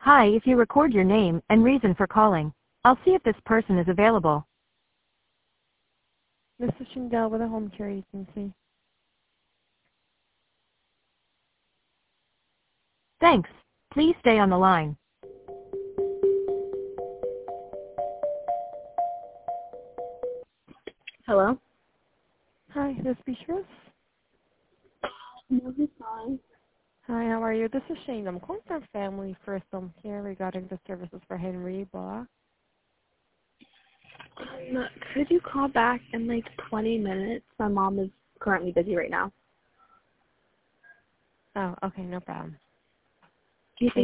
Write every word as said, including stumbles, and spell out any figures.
Hi, if you record your name and reason for calling, I'll see if this person is available. This is Shindell with a home care agency. Thanks. Please stay on the line. Hello? Hi, this is Beatrice. No, he's fine. Hi, how are you? This is Shane. I'm calling from Family First Home Care regarding the services for Henry Baugh. Um, could you call back in like twenty minutes? My mom is currently busy right now. Oh, okay, no problem. Do you think